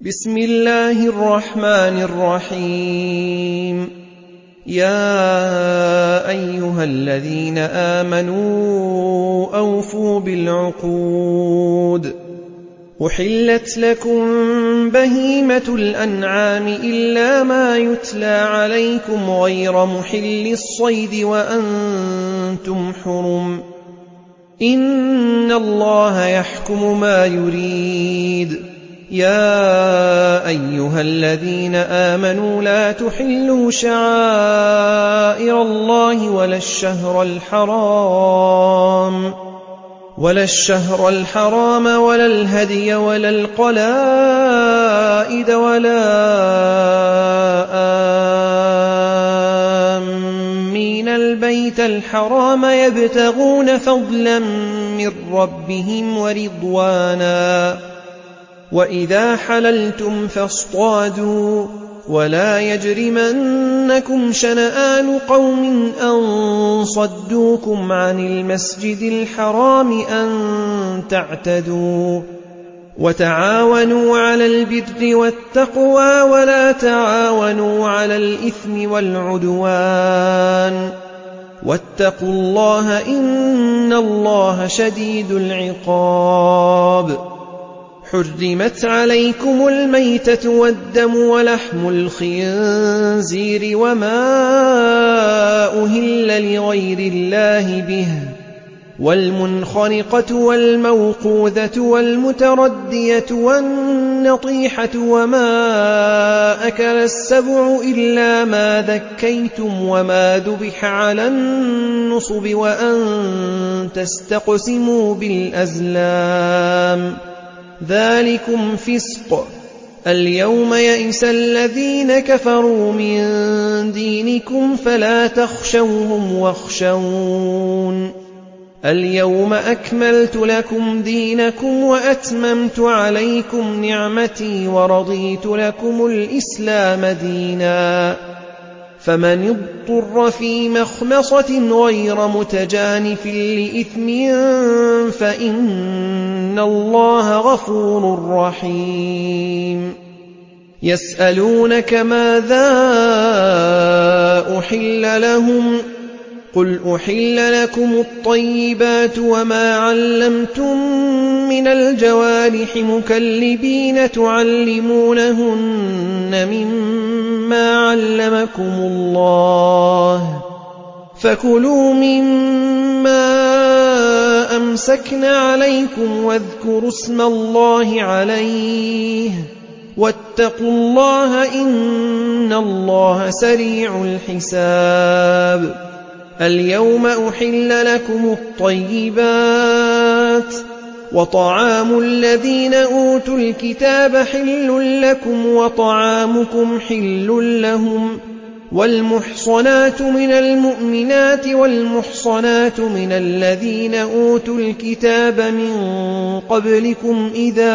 بسم الله الرحمن الرحيم. يا أيها الذين آمنوا أوفوا بالعقود. أحلت لكم بهيمة الأنعام إلا ما يتلى عليكم غير محل الصيد وأنتم حرم. إن الله يحكم ما يريد. يا أيها الذين آمنوا لا تحلوا شعائر الله ولا الشهر الحرام ولا الهدي ولا القلائد ولا آمين البيت الحرام يبتغون فضلا من ربهم ورضوانا. وإذا حللتم فاصطادوا ولا يجرمنكم شنآن قوم أن صدوكم عن المسجد الحرام أن تعتدوا. وتعاونوا على البر والتقوى ولا تعاونوا على الإثم والعدوان. واتقوا الله إن الله شديد العقاب. حرمت عليكم الميتة والدم ولحم الخنزير وما أهل لغير الله به والمنخنقة والموقوذة والمتردية والنطيحة وما أكل السبع إلا ما ذكيتم وما ذبح على النصب وأن تستقسموا بالأزلام ذلكم فسق. اليوم يئس الذين كفروا من دينكم فلا تخشوهم واخشون. اليوم أكملت لكم دينكم وأتممت عليكم نعمتي ورضيت لكم الإسلام دينا. فمن اضطر في مخمصة غير متجانف لإثم فإن الله غفور رحيم. يسألونك ماذا أحل لهم قل أحل لكم الطيبات وما علمتم من الجوارح مكلبين تعلمونهن مما علمكم الله فكلوا مما أمسكن عليكم واذكروا اسم الله عليه واتقوا الله إن الله سريع الحساب. اليوم أحل لكم الطيبات وطعام الذين أوتوا الكتاب حل لكم وطعامكم حل لهم. والمحصنات من المؤمنات والمحصنات من الذين أوتوا الكتاب من قبلكم إذا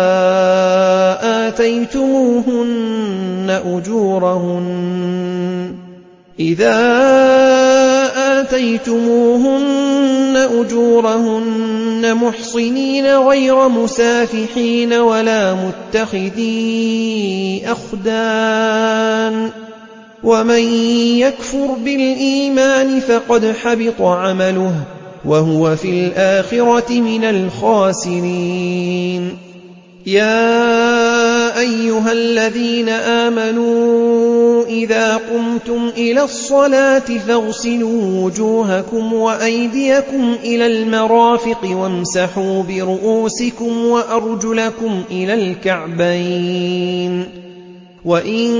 آتيتموهن أجورهن محصنين غير مسافحين ولا متخذي أخدان. ومن يكفر بالإيمان فقد حبط عمله وهو في الآخرة من الخاسرين. يا أيها الذين آمنوا إذا قمتم إلى الصلاة فاغسلوا وجوهكم وأيديكم إلى المرافق وامسحوا برؤوسكم وأرجلكم إلى الكعبين. وإن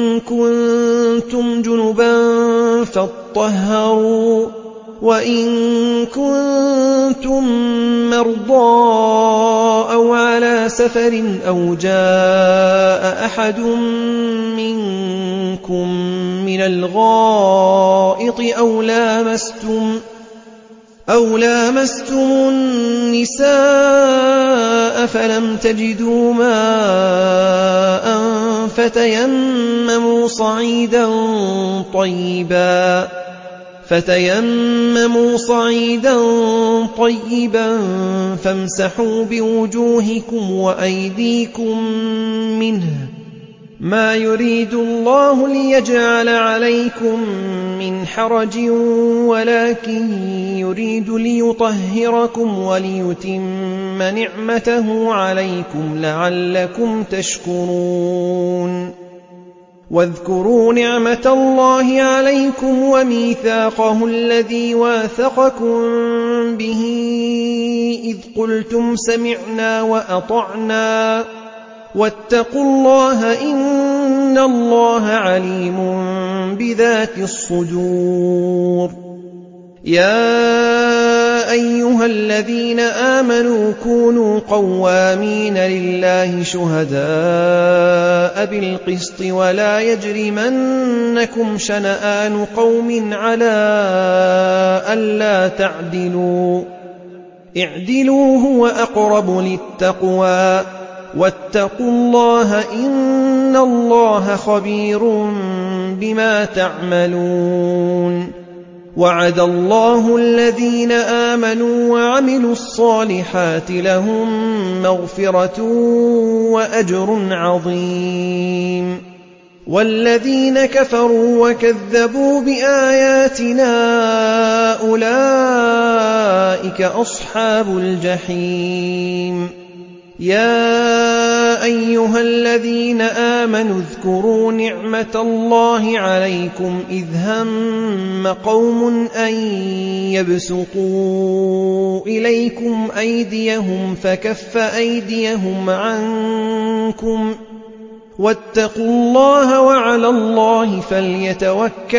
كنتم جنبا فاطهروا. وإن كنتم مرضى أو على سفر أو جاء أحد منكم من الغائط أو لامستم النساء فلم تجدوا ماء فتيمموا صعيدا طيبا فتيمموا صعيدا طيبا فامسحوا بوجوهكم وأيديكم منه ما يريد الله ليجعل عليكم من حرج ولكن يريد ليطهركم وليتم نعمته عليكم لعلكم تشكرون واذكروا نعمة الله عليكم وميثاقه الذي واثقكم به إذ قلتم سمعنا وأطعنا واتقوا الله إن الله عليم بذات الصدور يا أيها الذين آمنوا كونوا قوامين لله شهداء بالقسط ولا يجرمنكم شنآن قوم على ألا تعدلوا اعدلوا هو أقرب للتقوى واتقوا الله إن الله خبير بما تعملون وعد الله الذين آمنوا وعملوا الصالحات لهم مغفرة وأجر عظيم والذين كفروا وكذبوا بآياتنا أولئك أصحاب الجحيم يا أيها الذين آمنوا اذكروا نعمة الله عليكم إذ هم قوم أن يبسطوا إليكم أيديهم فكف أيديهم عنكم واتقوا الله وعلى الله فليتوكل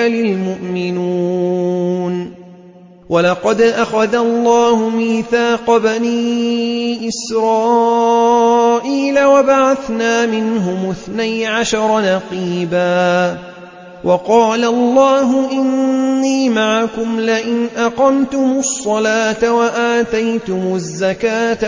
المؤمنون ولقد أخذ الله ميثاق بني إسرائيل وبعثنا منهم 12 نقيبا وقال الله إني معكم لئن أقمتم الصلاة وآتيتم الزكاة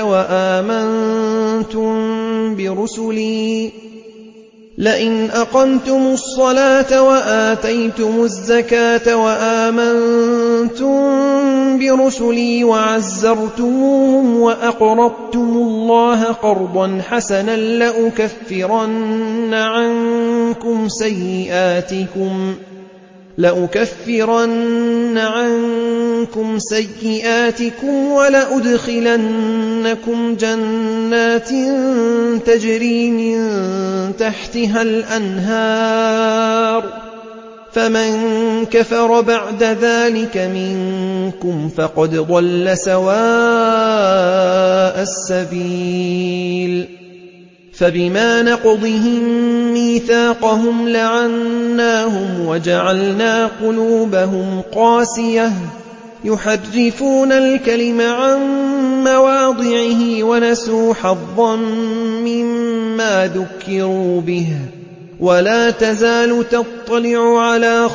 وآمنتم برسلي وعزرتموهم وأقرضتم الله قرضا حسنا لأكفرن عنكم سيئاتكم ولأدخلنكم جنات تجري من تحتها الأنهار فمن كفر بعد ذلك منكم فقد ضل سواء السبيل فبما نقضهم ميثاقهم لعناهم وجعلنا قلوبهم قاسية يحرفون الكلم عن مواضعه ونسوا حظا مما ذكروا به ولا تزال تطلع على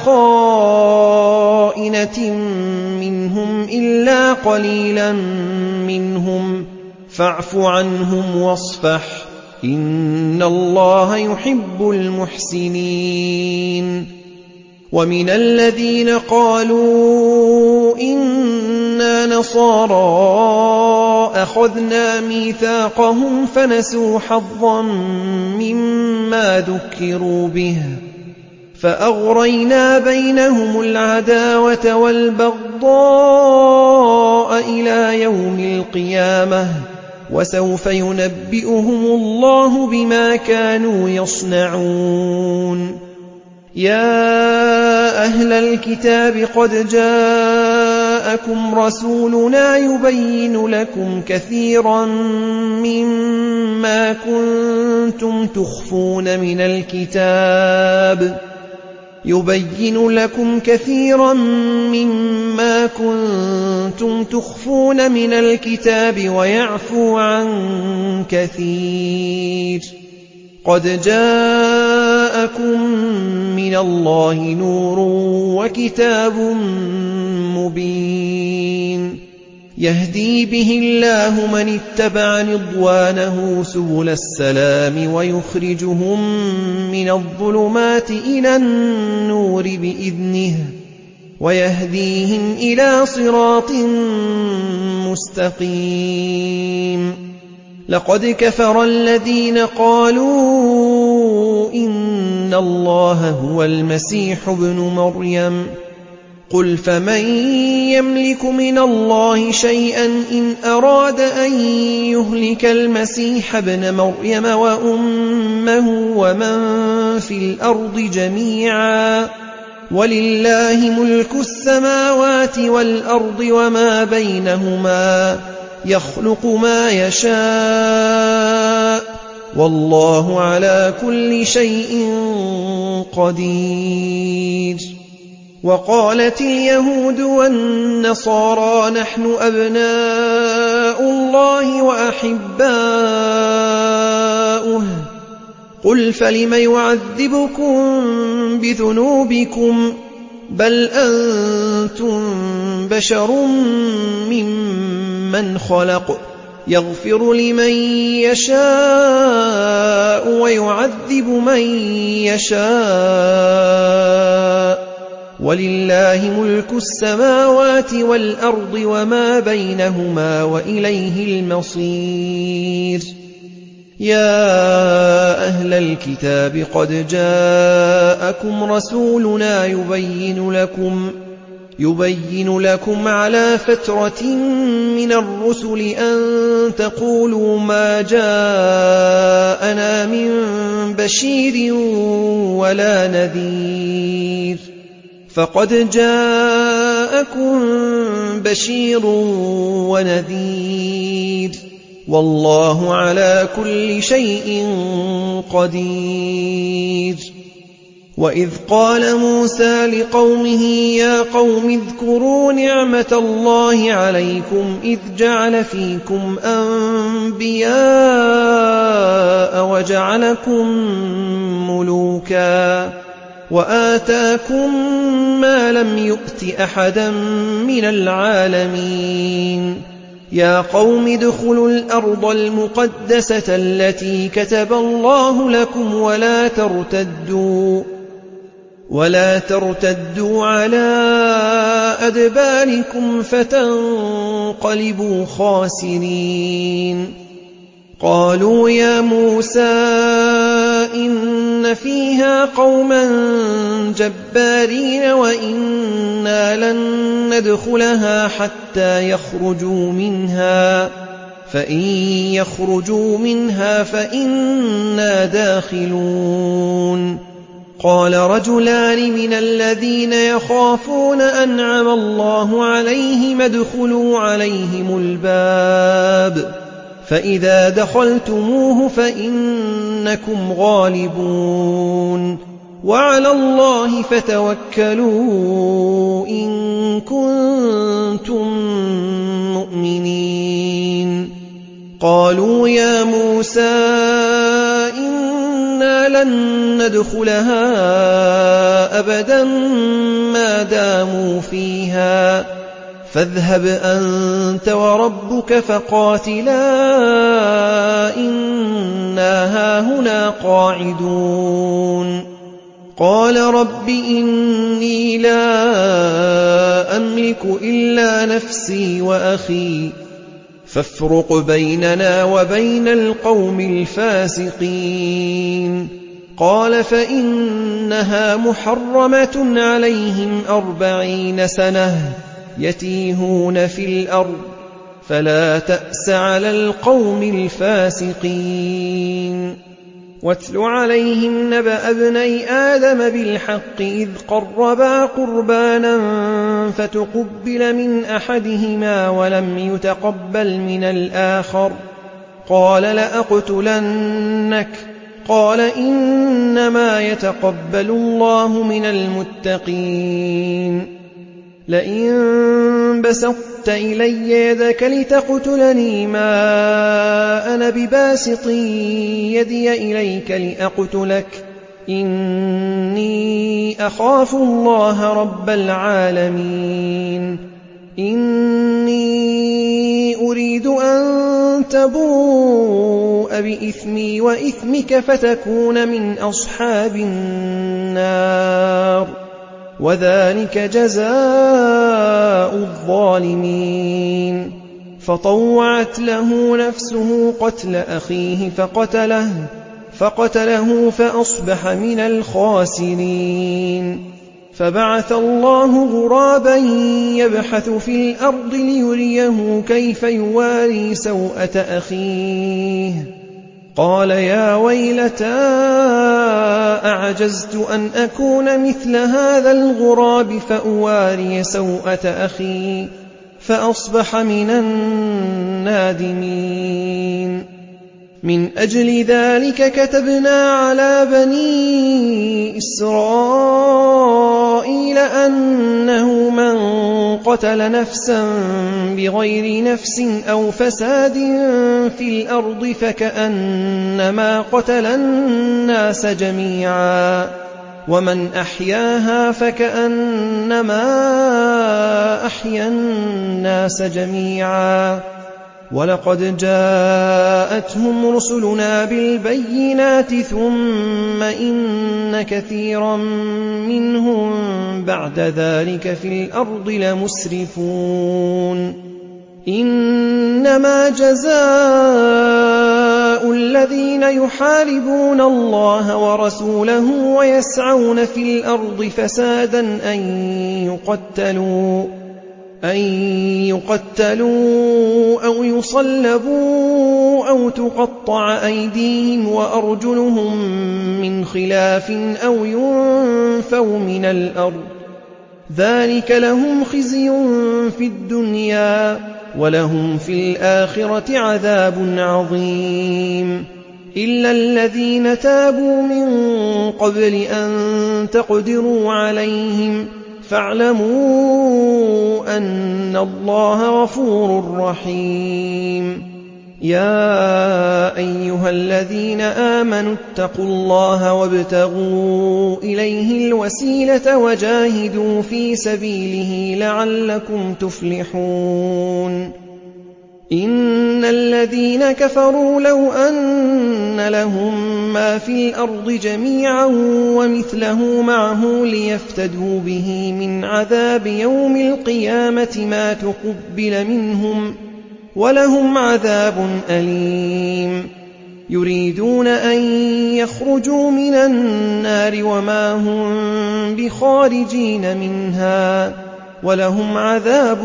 خائنة منهم إلا قليلا منهم فاعف عنهم واصفح إن الله يحب المحسنين ومن الذين قالوا إنا نصارى أخذنا ميثاقهم فنسوا حظا مما ذكروا به فأغرينا بينهم العداوة والبغضاء إلى يوم القيامة وسوف ينبئهم الله بما كانوا يصنعون يا أهل الكتاب قد جاءكم رسولنا يبين لكم كثيرا مما كنتم تخفون من الكتاب ويعفو عن كثير قد جاءكم من الله نور وكتاب مبين يهدي به الله من اتبع رضوانه سبل السلام ويخرجهم من الظلمات إلى النور بإذنه ويهديهم إلى صراط مستقيم. لقد كفر الذين قالوا إن الله هو المسيح ابن مريم قل فمن يملك من الله شيئا إن أراد أن يهلك المسيح ابن مريم وأمه ومن في الأرض جميعا ولله ملك السماوات والأرض وما بينهما يخلق ما يشاء والله على كل شيء قدير. وقالت اليهود والنصارى نحن أبناء الله وأحباؤه قل فلم يعذبكم بذنوبكم بل أنتم بشر ممن خلق يغفر لمن يشاء ويعذب من يشاء ولله ملك السماوات والأرض وما بينهما وإليه المصير. يا أهل الكتاب قد جاءكم رسولنا يبين لكم على فترة من الرسل أن تقولوا ما جاءنا من بشير ولا نذير فقد جاءكم بشير ونذير والله على كل شيء قدير. وإذ قال موسى لقومه يا قوم اذكروا نعمة الله عليكم إذ جعل فيكم أنبياء وجعلكم ملوكا وآتاكم ما لم يؤت أحدا من العالمين. يا قوم ادخلوا الأرض المقدسة التي كتب الله لكم ولا ترتدوا على أدباركم فتنقلبوا خاسرين. قالوا يا موسى إن فيها قوما جبارين وإنا لن ندخلها حتى يخرجوا منها فإن يخرجوا منها فإنا داخلون. قال رجلان من الذين يخافون أنعم الله عليهم ادخلوا عليهم الباب فإذا دخلتموه فإنكم غالبون وعلى الله فتوكلوا إن كنتم مؤمنين. قالوا يا موسى إنا لن ندخلها أبدا ما داموا فيها فاذهب أنت وربك فقاتلا إنا هاهنا قاعدون. قال رب إني لا أملك إلا نفسي وأخي فافرق بيننا وبين القوم الفاسقين. قال فإنها محرمة عليهم 40 سنة يتيهون في الأرض فلا تأس على القوم الفاسقين. واتل عليهم نبأ ابني آدم بالحق إذ قربا قربانا فتقبل من أحدهما ولم يتقبل من الآخر قال لأقتلنك قال إنما يتقبل الله من المتقين. لئن بسطت إلي يدك لتقتلني ما أنا بباسط يدي إليك لأقتلك إني أخاف الله رب العالمين. إني أريد أن تبوء بإثمي وإثمك فتكون من أصحاب النار وذلك جزاء الظالمين. فطوعت له نفسه قتل أخيه فقتله فأصبح من الخاسرين. فبعث الله غرابا يبحث في الأرض ليريه كيف يواري سوءة أخيه. قال يا ويلتى أعجزت أن أكون مثل هذا الغراب فأواري سوءة أخي، فأصبح من النادمين. من أجل ذلك كتبنا على بني إسرائيل أنه من قتل نفسا بغير نفس أو فساد في الأرض فكأنما قتل الناس جميعا، ومن أحياها فكأنما أحيا الناس جميعا. ولقد جاءتهم رسلنا بالبينات ثم إن كثيرا منهم بعد ذلك في الأرض لمسرفون. إنما جزاء الذين يحاربون الله ورسوله ويسعون في الأرض فسادا أن يقتلوا أو يصلبوا أو تقطع أيديهم وأرجلهم من خلاف أو ينفوا من الأرض. ذلك لهم خزي في الدنيا ولهم في الآخرة عذاب عظيم. إلا الذين تابوا من قبل أن تقدروا عليهم فاعلموا أن الله غفور رحيم. يا أيها الذين آمنوا اتقوا الله وابتغوا إليه الوسيلة وجاهدوا في سبيله لعلكم تفلحون. إن الذين كفروا لو أن لهم ما في الأرض جميعا ومثله معه ليفتدوا به من عذاب يوم القيامة ما تقبل منهم ولهم عذاب أليم. يريدون أن يخرجوا من النار وما هم بخارجين منها ولهم عذاب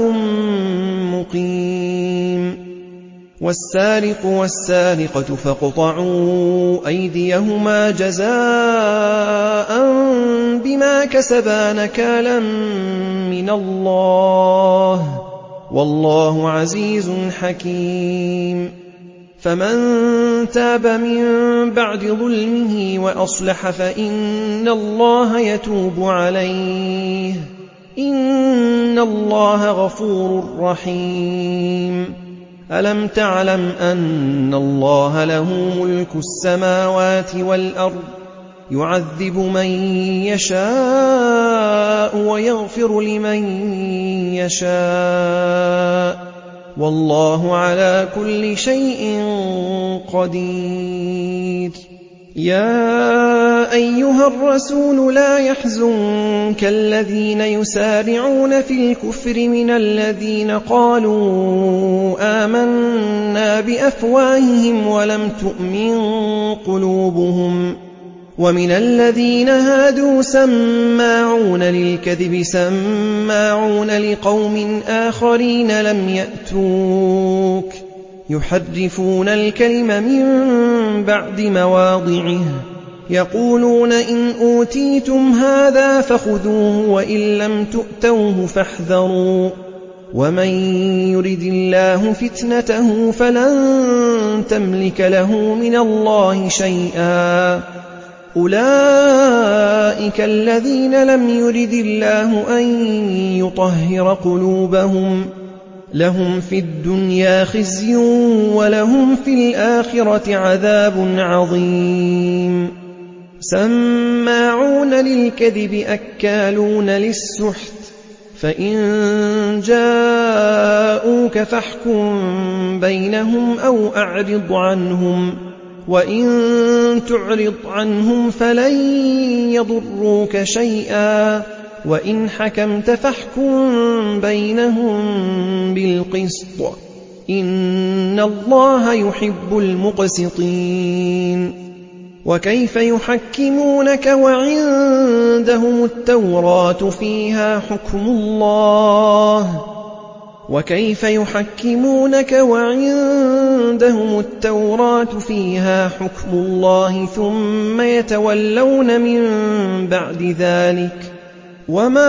مقيم. والسارق والسارقة فاقطعوا أيديهما جزاء بما كسبا نكالا من الله والله عزيز حكيم. فمن تاب من بعد ظلمه وأصلح فإن الله يتوب عليه إن الله غفور رحيم. ألم تعلم أن الله له ملك السماوات والأرض يعذب من يشاء ويغفر لمن يشاء والله على كل شيء قدير. يا أيها الرسول لا يحزنك الذين يسارعون في الكفر من الذين قالوا آمنا بأفواههم ولم تؤمن قلوبهم، ومن الذين هادوا سماعون للكذب سماعون لقوم آخرين لم يأتوك يحرفون الكلم من بعد مواضعه يقولون إن أوتيتم هذا فخذوه وإن لم تؤتوه فاحذروا ومن يرد الله فتنته فلن تملك له من الله شيئا. أولئك الذين لم يرد الله أن يطهر قلوبهم لهم في الدنيا خزي ولهم في الآخرة عذاب عظيم. سماعون للكذب أكالون للسحت فإن جاءوك فاحكم بينهم أو أعرض عنهم وإن تعرض عنهم فلن يضروك شيئا وإن حكمت فاحكم بينهم بالقسط إن الله يحب المقسطين وكيف يحكمونك وعندهم التوراة فيها حكم الله ثم يتولون من بعد ذلك وما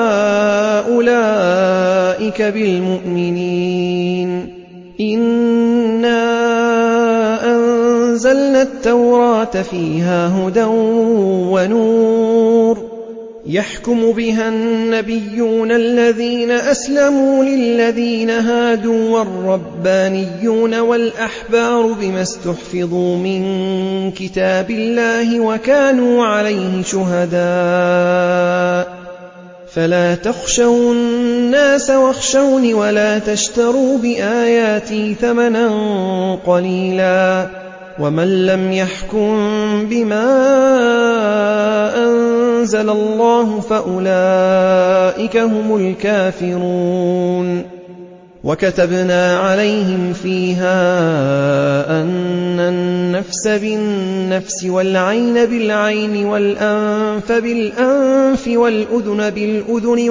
أولئك بالمؤمنين إنا أنزلنا التوراة فيها هدى ونور يحكم بها النبيون الذين أسلموا للذين هادوا والربانيون والأحبار بما استحفظوا من كتاب الله وكانوا عليه شهداء فلا تخشوا الناس واخشوني ولا تشتروا بآياتي ثمنا قليلا ومن لم يحكم بما أنزل الله فأولئك هم الكافرون وكتبنا عليهم فيها أن النفس بالنفس والعين بالعين والأنف بالأنف والأذن بالأذن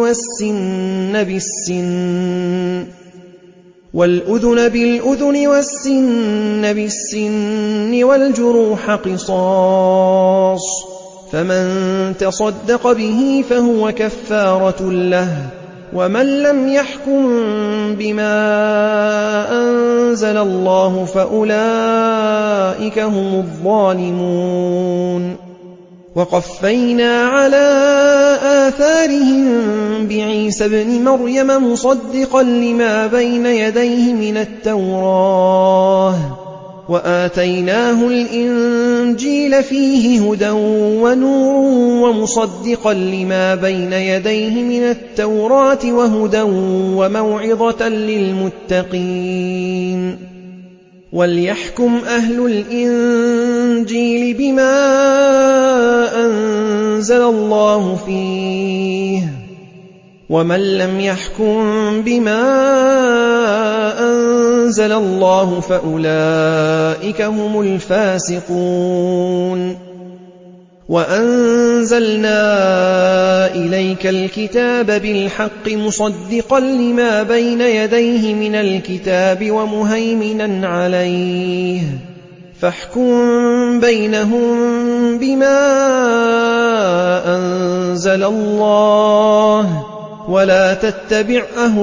والسن بالسن والجروح قصاص فمن تصدق به فهو كفارة له ومن لم يحكم بما أنزل الله فأولئك هم الظالمون وقفينا على آثارهم بعيسى ابن مريم مصدقا لما بين يديه من التوراة وآتيناه الإنجيل فيه هدى ونور ومصدقا لما بين يديه من التوراة وهدى وموعظة للمتقين وليحكم أهل الإنجيل بما أنزل الله فيه ومن لم يحكم بما أنزل الله فأولئك هم الفاسقون وأنزلنا إليك الكتاب بالحق مصدقا لما بين يديه من الكتاب ومهيمنا عليه فاحكم بينهم بما أنزل الله ولا تتبع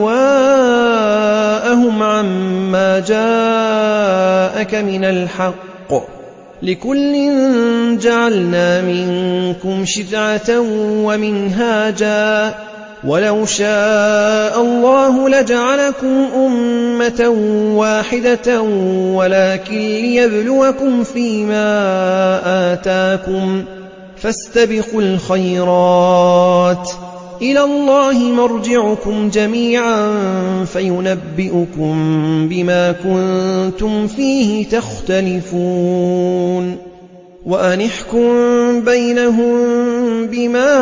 أهواءهم عما جاءك من الحق لكل جعلنا منكم شرعة ومنهاجا ولو شاء الله لجعلكم أمة واحدة ولكن ليبلوكم فيما آتاكم فاستبقوا الخيرات إلى الله مرجعكم جميعا فينبئكم بما كنتم فيه تختلفون وأن احكم بينهم بما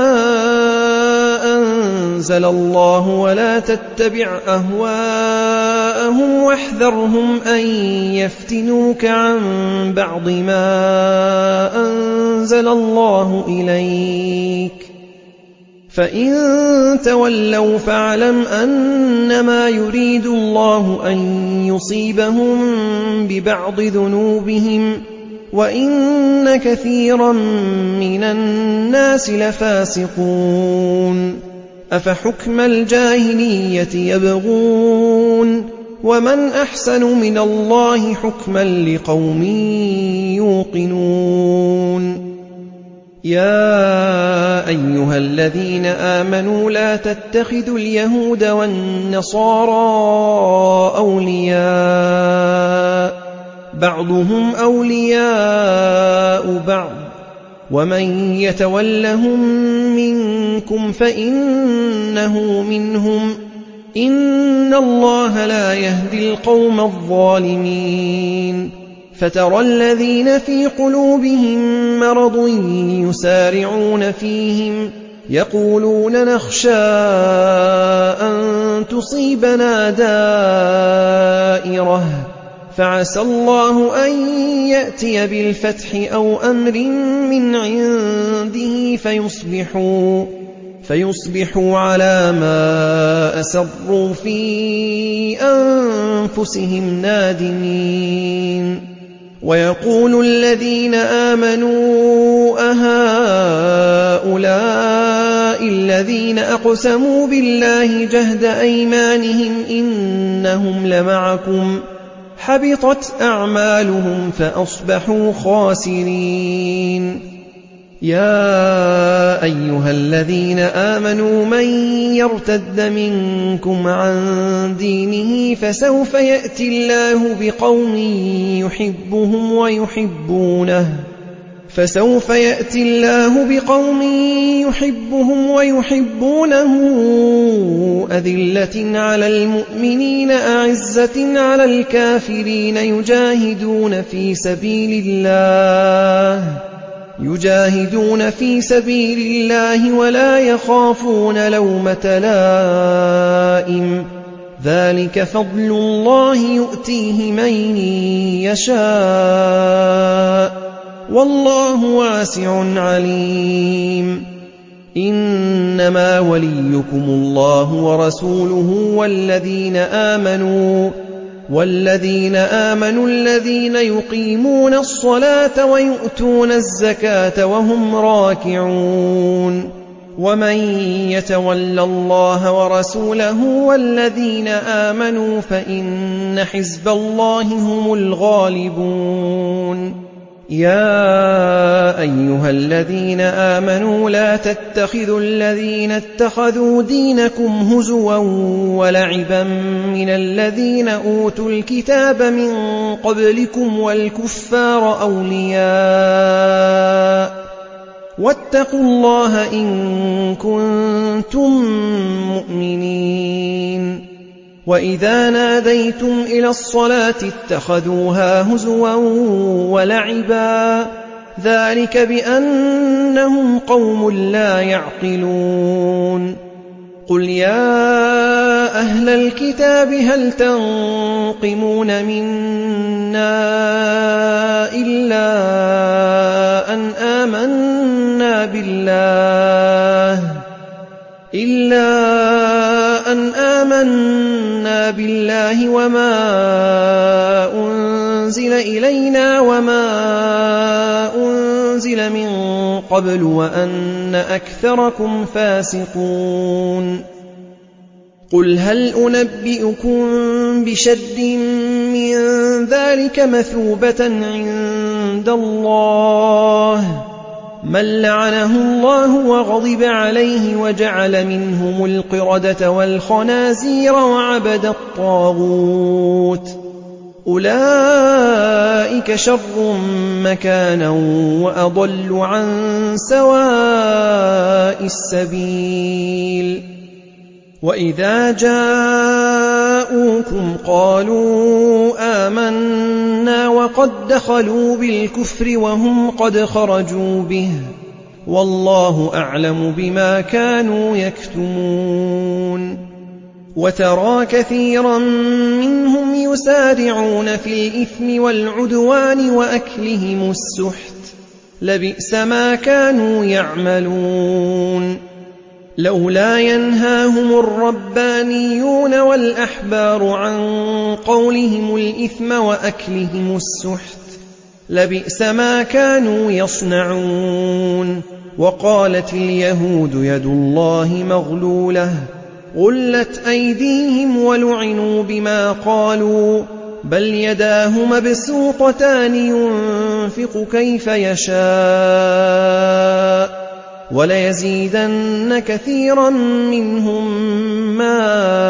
أنزل الله ولا تتبع أهواءهم واحذرهم أن يفتنوك عن بعض ما أنزل الله إليك فإن تولوا فاعلم أنما يريد الله أن يصيبهم ببعض ذنوبهم وإن كثيرا من الناس لفاسقون أفحكم الجاهلية يبغون ومن أحسن من الله حكما لقوم يوقنون يا أيها الذين آمنوا لا تتخذوا اليهود والنصارى أولياء بعضهم أولياء بعض ومن يتولهم منكم فإنه منهم إن الله لا يهدي القوم الظالمين فترى الذين في قلوبهم مرض يسارعون فيهم يقولون نخشى أن تصيبنا دائرة فعسى الله أن يأتي بالفتح أو أمر من عنده فيصبحوا على ما أسروا في أنفسهم نادمين. ويقول الذين آمنوا أهؤلاء الذين أقسموا بالله جهد أيمانهم إنهم لمعكم حبطت أعمالهم فأصبحوا خاسرين. يا أيها الذين آمنوا من يرتد منكم عن دينه فسوف يأتي الله بقوم يحبهم ويحبونه أذلة على المؤمنين أعزة على الكافرين يجاهدون في سبيل الله ولا يخافون لومة لائم ذلك فضل الله يؤتيه من يشاء والله واسع عليم. إنما وليكم الله ورسوله والذين آمنوا الذين يقيمون الصلاة ويؤتون الزكاة وهم راكعون. ومن يتول الله ورسوله والذين آمنوا فإن حزب الله هم الغالبون. يا أيها الذين آمنوا لا تتخذوا الذين اتخذوا دينكم هزوا ولعبا من الذين أوتوا الكتاب من قبلكم والكفار أولياء واتقوا الله إن كنتم مؤمنين. وإذا ناديتم إلى الصلاة اتخذوها هزوا ولعبا ذلك بأنهم قوم لا يعقلون. قل يا أهل الكتاب هل تنقمون منا إلا أن آمنا بالله وما أنزل إلينا وما أنزل من قبل وأن أكثركم فاسقون. قل هل أنبئكم بشر من ذلك مثوبة عند الله من لعنه الله وغضب عليه وجعل منهم القردة والخنازير وعبد الطاغوت أولئك شر مكانا وأضل عن سواء السبيل. وإذا جاءوكم قالوا آمنا وقد دخلوا بالكفر وهم قد خرجوا به والله أعلم بما كانوا يكتمون. وترى كثيرا منهم يسارعون في الإثم والعدوان وأكلهم السحت لبئس ما كانوا يعملون. لولا ينهاهم الربانيون والأحبار عن قولهم الإثم وأكلهم السحت لبئس ما كانوا يصنعون. وقالت اليهود يد الله مغلولة غلت أيديهم ولعنوا بما قالوا بل يداه مبسوطتان ينفق كيف يشاء وليزيدن كثيرا منهم ما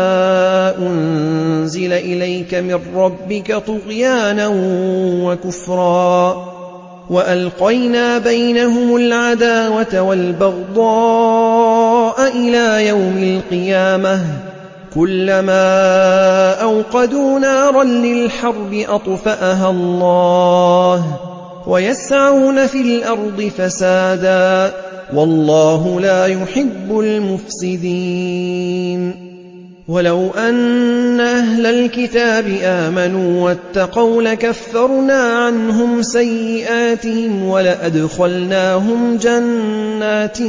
أنزل إليك من ربك طغيانا وكفرا وألقينا بينهم العداوة والبغضاء إلى يوم القيامة كلما أوقدوا نارا للحرب أطفأها الله ويسعون في الأرض فسادا والله لا يحب المفسدين. ولو أن أهل الكتاب آمنوا واتقوا لكفرنا عنهم سيئاتهم ولأدخلناهم جنات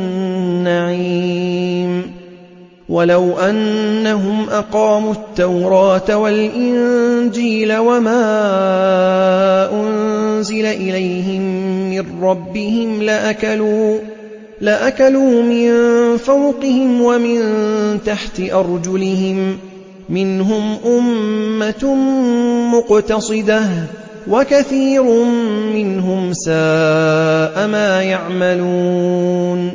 النعيم. ولو أنهم أقاموا التوراة والإنجيل وما أنزل إليهم من ربهم لأكلوا من فوقهم ومن تحت أرجلهم منهم أمة مقتصدة وكثير منهم ساء ما يعملون.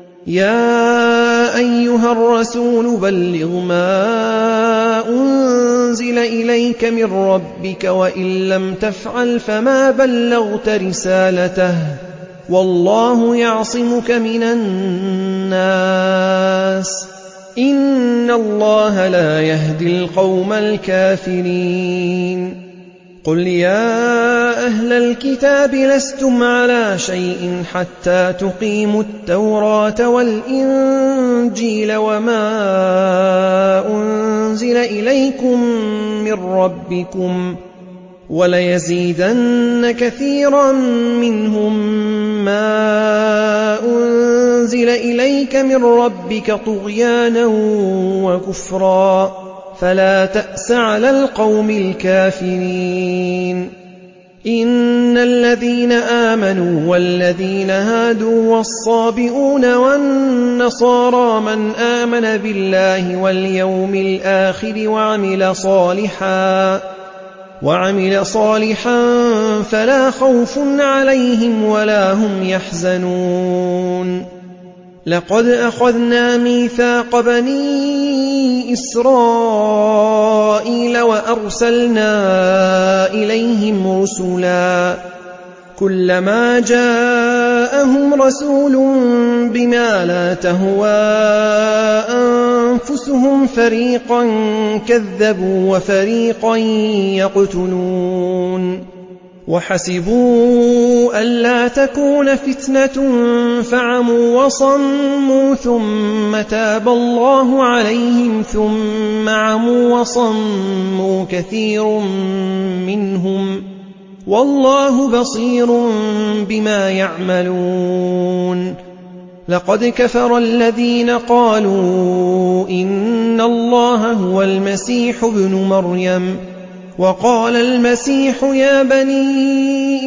يا أيها الرسول بلغ ما أنزل إليك من ربك وإن لم تفعل فما بلغت رسالته والله يعصمك من الناس إن الله لا يهدي القوم الكافرين. قل يا أهل الكتاب لستم على شيء حتى تقيموا التوراة والإنجيل وما أنزل إليكم من ربكم وليزيدن كثيرا منهم ما أنزل إليك من ربك طغيانا وكفرا فلا تأس على القوم الكافرين. إن الذين آمنوا والذين هادوا والصابئون والنصارى من آمن بالله واليوم الآخر وعمل صالحا فلا خوف عليهم ولا هم يحزنون. لقد أخذنا ميثاق بني إسرائيل وأرسلنا إليهم رسلا كلما جاءهم رسول بما لا تهوى أنفسهم فريقا كذبوا وفريقا يقتلون. وحسبوا ألا تكون فتنة فعموا وصموا ثم تاب الله عليهم ثم عموا وصموا كثير منهم والله بصير بما يعملون. لقد كفر الذين قالوا إن الله هو المسيح ابن مريم وقال المسيح يا بني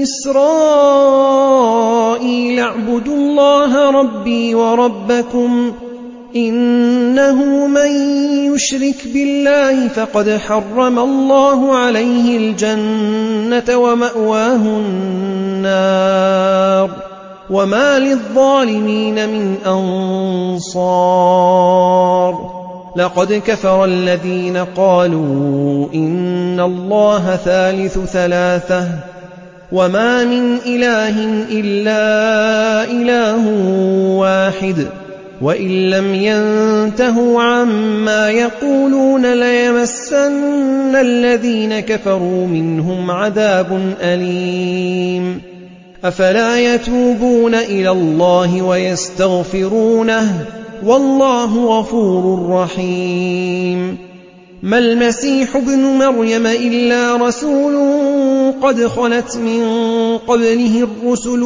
إسرائيل اعبدوا الله ربي وربكم إنه من يشرك بالله فقد حرم الله عليه الجنة ومأواه النار وما للظالمين من أنصار. لقد كفر الذين قالوا إن الله ثالث ثلاثة وما من إله إلا إله واحد وإن لم ينتهوا عما يقولون ليمسن الذين كفروا منهم عذاب أليم. أفلا يتوبون إلى الله ويستغفرونه والله غفور رحيم. ما المسيح ابن مريم إلا رسول قد خلت من قبله الرسل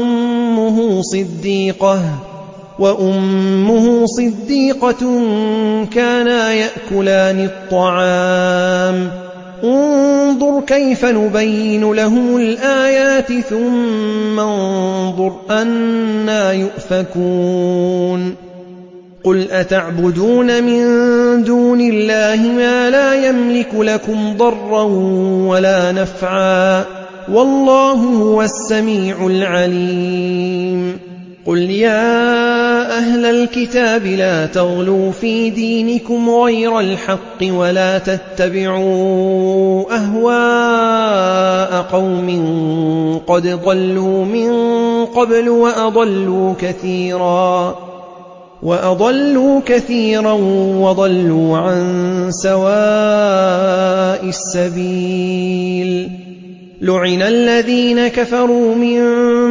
وأمه صديقة كانا يأكلان الطعام انظر كيف نبين لهم الآيات ثم انظر أنى يؤفكون. قل أتعبدون من دون الله ما لا يملك لكم ضرا ولا نفعا والله هو السميع العليم. قل يا أهل الكتاب لا تغلوا في دينكم غير الحق ولا تتبعوا أهواء قوم قد ضلوا من قبل وأضلوا كثيرا وضلوا عن سواء السبيل. لعن الذين كفروا من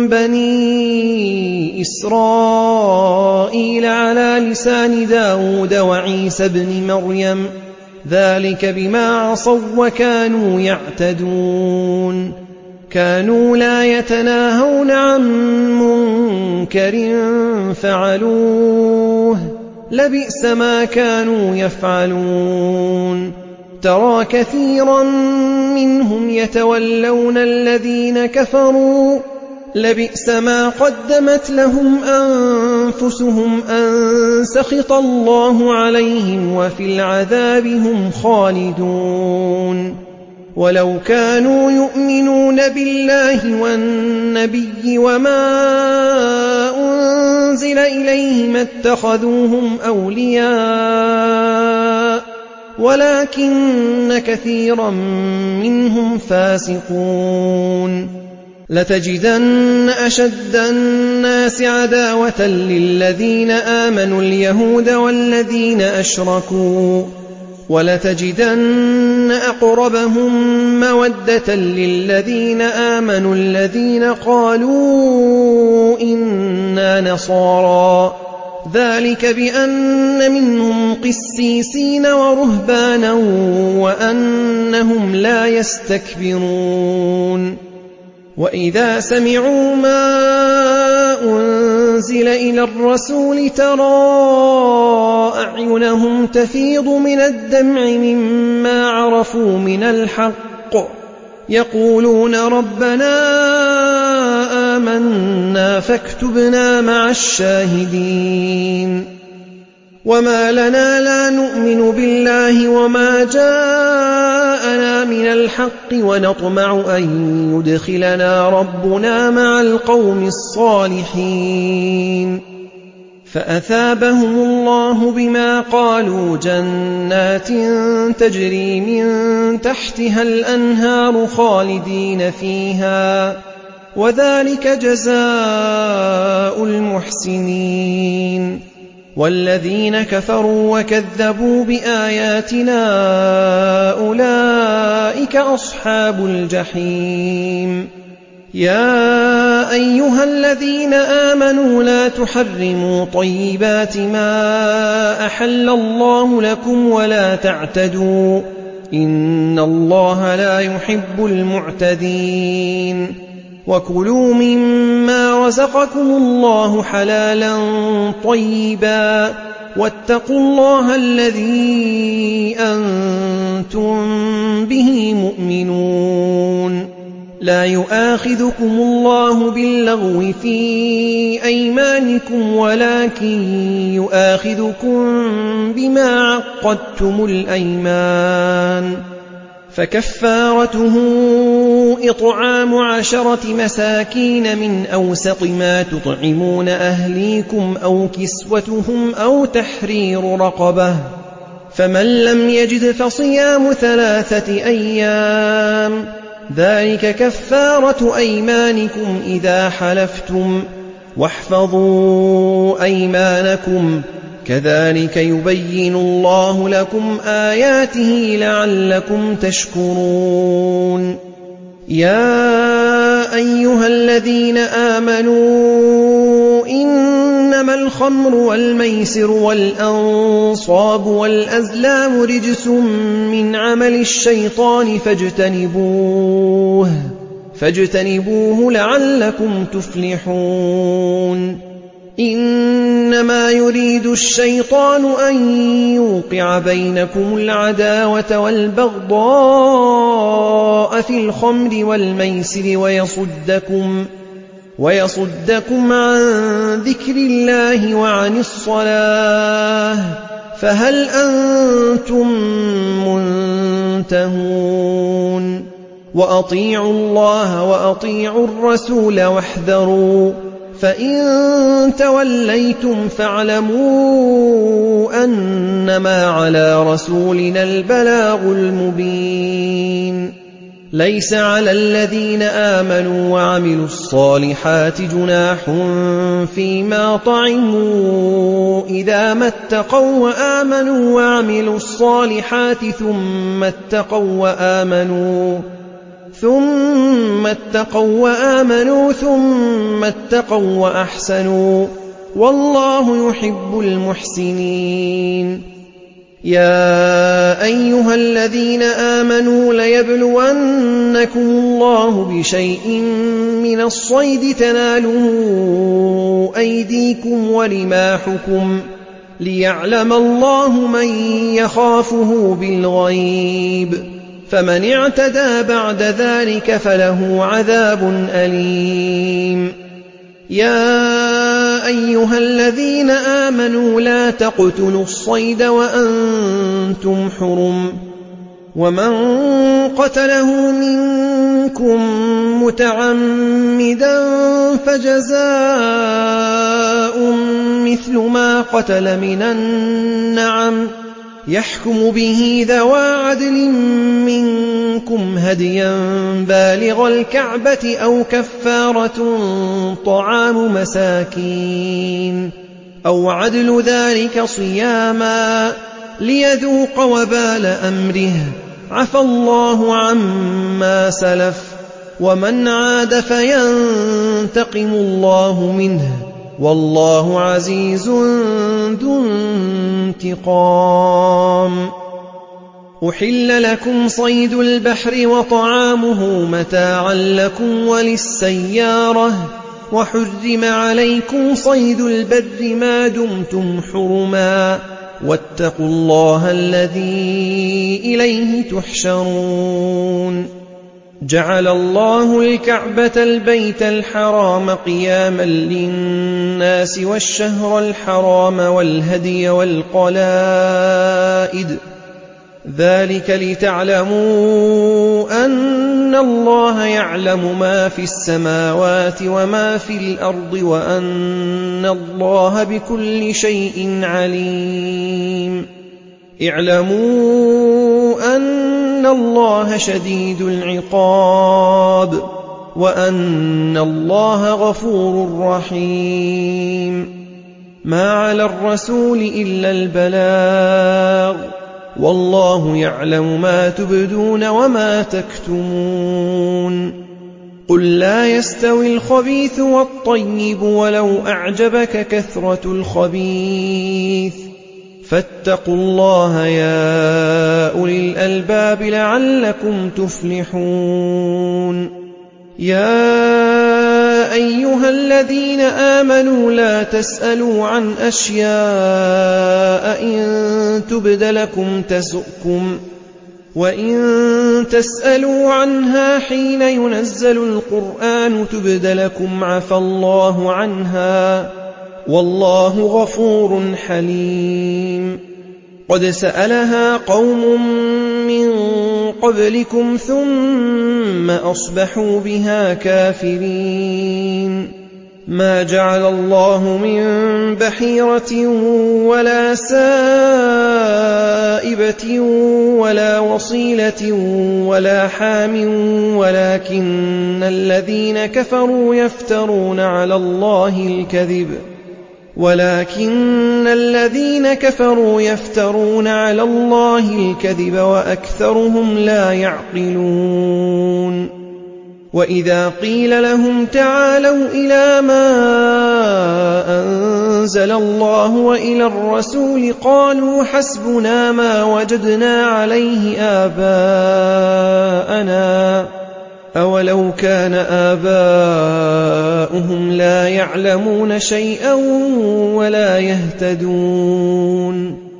بني إسرائيل على لسان داود وعيسى بن مريم ذلك بما عصوا وكانوا يعتدون كانوا لا يتناهون عن منكر فعلوه لبئس ما كانوا يفعلون ترى كثيرا منهم يتولون الذين كفروا لبئس ما قدمت لهم أنفسهم أن سخط الله عليهم وفي العذاب هم خالدون ولو كانوا يؤمنون بالله والنبي وما أنزل إليه ما اتخذوهم أولياء ولكن كثيرا منهم فاسقون لتجدن أشد الناس عداوة للذين آمنوا اليهود والذين أشركوا ولتجدن أقربهم مودة للذين آمنوا الذين قالوا إنا نصارى ذلك بأن منهم قسيسين ورهبانا وأنهم لا يستكبرون وإذا سمعوا ما أنزل إلى الرسول ترى أعينهم تفيض من الدمع مما عرفوا من الحق يقولون ربنا آمنا فاكتبنا مع الشاهدين وما لنا لا نؤمن بالله وما جاءنا من الحق ونطمع أن يدخلنا ربنا مع القوم الصالحين فأثابهم الله بما قالوا جنات تجري من تحتها الأنهار خالدين فيها وذلك جزاء المحسنين والذين كفروا وكذبوا بآياتنا أولئك أصحاب الجحيم يا أيها الذين آمنوا لا تحرموا طيبات ما أحل الله لكم ولا تعتدوا إن الله لا يحب المعتدين وكلوا مما رزقكم الله حلالا طيبا واتقوا الله الذي أنتم به مؤمنون لا يؤاخذكم الله باللغو في أيمانكم ولكن يؤاخذكم بما عقدتم الأيمان فكفارته إطعام 10 مساكين من أوسط ما تطعمون أهليكم أو كسوتهم أو تحرير رقبة فمن لم يجد فصيام 3 أيام ذلك كفارة أيمانكم إذا حلفتم واحفظوا أيمانكم كذلك يبين الله لكم آياته لعلكم تشكرون يا أيها الذين آمنوا إنما الخمر والميسر والأنصاب والأزلام رجس من عمل الشيطان فاجتنبوه لعلكم تفلحون إنما يريد الشيطان أن يوقع بينكم العداوة والبغضاء في الخمر والميسر ويصدكم عن ذكر الله وعن الصلاة فهل أنتم منتهون وأطيعوا الله وأطيعوا الرسول واحذروا فإن توليتم فاعلموا أنما على رسولنا البلاغ المبين ليس على الذين آمنوا وعملوا الصالحات جناح فيما طعموا إذا ما اتقوا وآمنوا وعملوا الصالحات ثم اتقوا وآمنوا ثم اتقوا وآمنوا ثم اتقوا وأحسنوا والله يحب المحسنين. يا أيها الذين آمنوا ليبلونكم الله بشيء من الصيد تناله أيديكم ورماحكم ليعلم الله من يخافه بالغيب، فمن اعتدى بعد ذلك فله عذاب أليم. يا أيها الذين آمنوا لا تقتلوا الصيد وأنتم حرم، ومن قتله منكم متعمدا فجزاء مثل ما قتل من النعم يحكم به ذوى عدل منكم هديا بالغ الكعبة أو كفارة طعام مساكين أو عدل ذلك صياما ليذوق وبال أمره، عفى الله عما سلف، ومن عاد فينتقم الله منه، والله عزيز ذو انتقام. أحل لكم صيد البحر وطعامه متاعا لكم وللسيارة، وحرم عليكم صيد البر ما دمتم حرما، واتقوا الله الذي إليه تحشرون. جعل الله الكعبة البيت الحرام قياما للناس والشهر الحرام والهدي والقلائد، ذلك لتعلموا أن الله يعلم ما في السماوات وما في الأرض وأن الله بكل شيء عليم. اعلموا أن الله شديد العقاب وأن الله غفور رحيم. ما على الرسول إلا البلاغ، والله يعلم ما تبدون وما تكتمون. قل لا يستوي الخبيث والطيب ولو أعجبك كثرة الخبيث، فاتقوا الله يا أولي الألباب لعلكم تفلحون. يا أيها الذين آمنوا لا تسألوا عن أشياء إن تبد لكم تسؤكم، وإن تسألوا عنها حين ينزل القرآن تبد لكم عفى الله عنها، والله غفور حليم. قد سألها قوم من قبلكم ثم أصبحوا بها كافرين. ما جعل الله من بحيرة ولا سائبة ولا وصيلة ولا حام ولكن الذين كفروا يفترون على الله الكذب وأكثرهم لا يعقلون. وإذا قيل لهم تعالوا إلى ما أنزل الله وإلى الرسول قالوا حسبنا ما وجدنا عليه آباءنا، أولو كان آباؤهم لا يعلمون شيئا ولا يهتدون.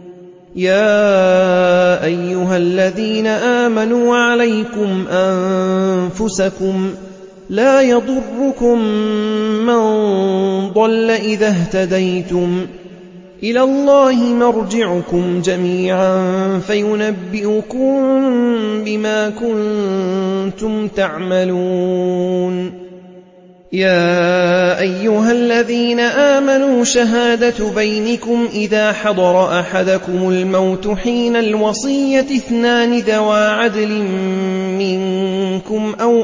يا أيها الذين آمنوا عليكم أنفسكم لا يضركم من ضل إذا اهتديتم، إلى الله مرجعكم جميعا فينبئكم بما كنتم تعملون. يا أيها الذين آمنوا شهادة بينكم إذا حضر أحدكم الموت حين الوصية 2 ذوى عدل منكم أو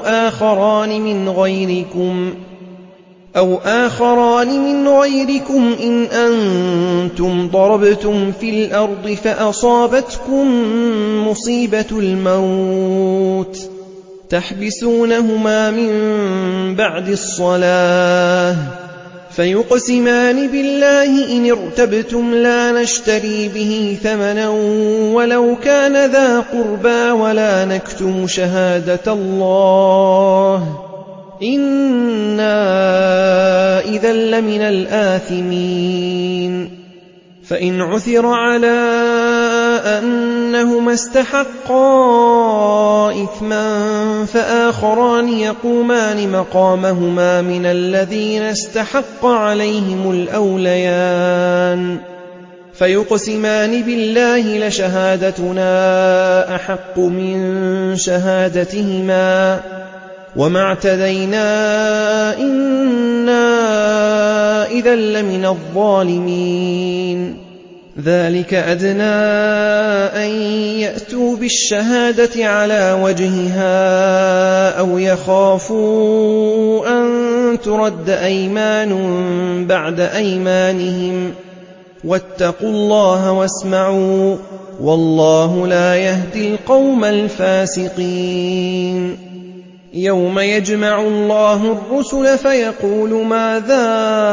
آخران من غيركم إن أنتم ضربتم في الأرض فأصابتكم مصيبة الموت تحبسونهما من بعد الصلاة فيقسمان بالله إن ارتبتم لا نشتري به ثمنا ولو كان ذا قربى ولا نكتم شهادة الله إنا إذا لمن الآثمين فإن عثر على أنهما استحقا إثما فآخران يقومان مقامهما من الذين استحق عليهم الأوليان فيقسمان بالله لشهادتنا أحق من شهادتهما وما اعتدينا إنا إذا لمن الظالمين ذلك أدنى أن يأتوا بالشهادة على وجهها أو يخافوا أن ترد أيمان بعد أيمانهم واتقوا الله واسمعوا والله لا يهدي القوم الفاسقين يوم يجمع الله الرسل فيقول ماذا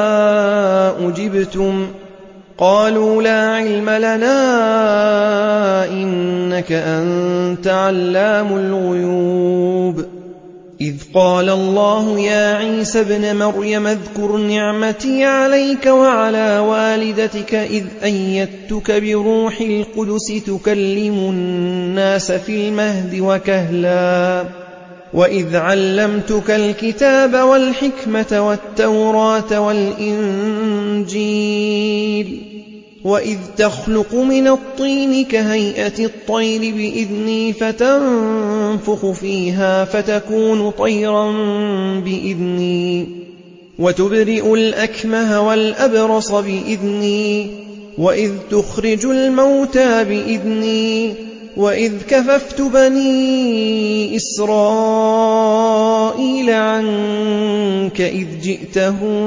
أجبتم قالوا لا علم لنا إنك أنت علام الغيوب إذ قال الله يا عيسى ابن مريم اذكر نعمتي عليك وعلى والدتك إذ أيدتك بروح القدس تكلم الناس في المهد وكهلا وإذ علمتك الكتاب والحكمة والتوراة والإنجيل وإذ تخلق من الطين كهيئة الطير بإذني فتنفخ فيها فتكون طيرا بإذني وتبرئ الأكمه والأبرص بإذني وإذ تخرج الموتى بإذني وإذ كففت بني إسرائيل عنك إذ جئتهم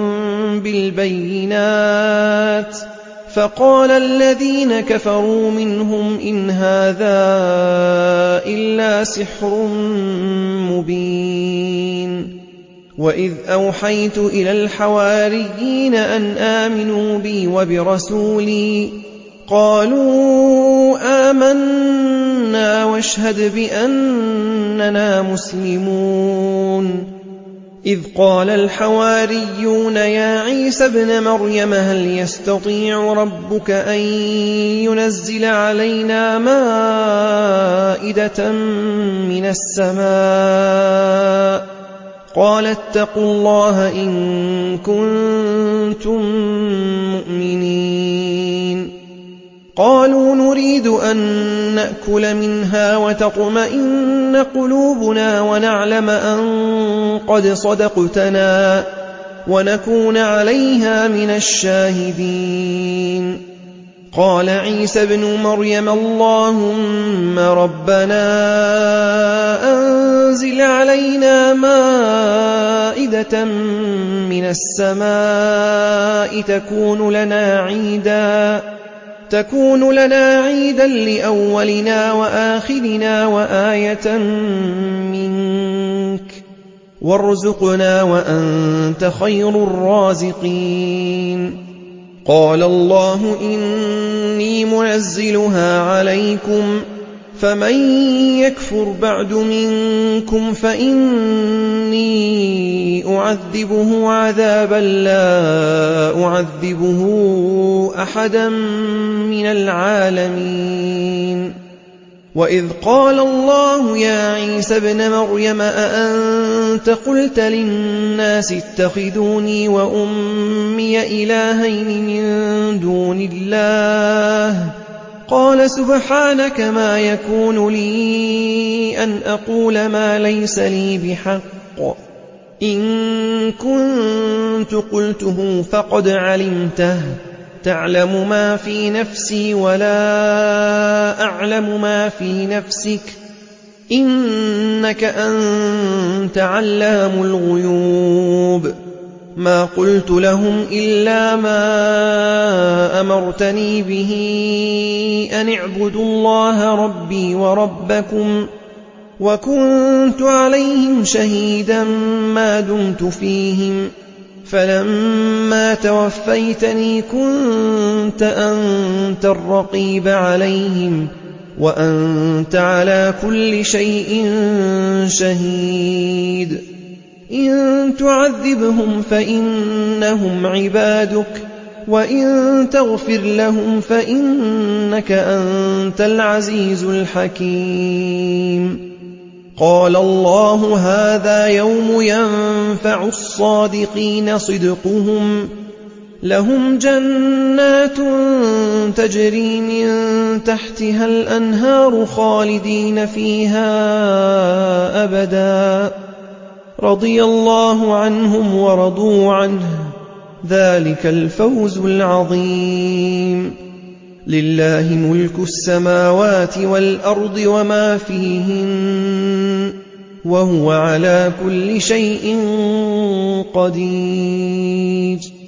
بالبينات فقال الذين كفروا منهم إن هذا إلا سحر مبين وإذ أوحيت إلى الحواريين أن آمنوا بي وبرسولي قالوا آمنا واشهد بأننا مسلمون إذ قال الحواريون يا عيسى ابن مريم هل يستطيع ربك أن ينزل علينا مائدة من السماء قال اتقوا الله إن كنتم مؤمنين قالوا نريد أن نأكل منها وتطمئن قلوبنا ونعلم أن قد صدقتنا ونكون عليها من الشاهدين قال عيسى ابن مريم اللهم ربنا أنزل علينا مائدة من السماء تكون لنا عيدا لأولنا وآخرنا وآية منك وارزقنا وأنت خير الرازقين قال الله إني منزلها عليكم فمن يكفر بعد منكم فإني أعذبه عذابا لا أعذبه أحدا من العالمين وإذ قال الله يا عيسى ابن مريم أأنت قلت للناس اتخذوني وأمي إلهين من دون الله قال سبحانك ما يكون لي أن أقول ما ليس لي بحق إن كنت قلته فقد علمته تعلم ما في نفسي ولا أعلم ما في نفسك إنك أنت علام الغيوب ما قلت لهم إلا ما أمرتني به أن اعبدوا الله ربي وربكم وكنت عليهم شهيدا ما دمت فيهم فلما توفيتني كنت أنت الرقيب عليهم وأنت على كل شيء شهيد إن تعذبهم فإنهم عبادك وإن تغفر لهم فإنك أنت العزيز الحكيم قال الله هذا يوم ينفع الصادقين صدقهم لهم جنات تجري من تحتها الأنهار خالدين فيها أبدا رضي الله عنهم ورضوا عنه ذلك الفوز العظيم لله ملك السماوات والأرض وما فيهن وهو على كل شيء قدير